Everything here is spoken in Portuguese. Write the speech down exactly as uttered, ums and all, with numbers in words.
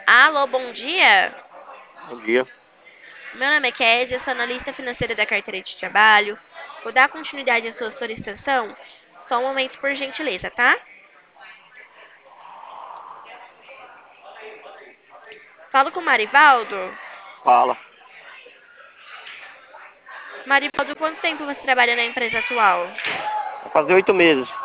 Alô, bom dia. Bom dia. Meu nome é Kézia, sou analista financeira da carteira de trabalho. Vou dar continuidade à sua solicitação. Só um momento, por gentileza, tá? Falo com o Marivaldo. Fala. Marivaldo, quanto tempo você trabalha na empresa atual? Vai fazer oito meses.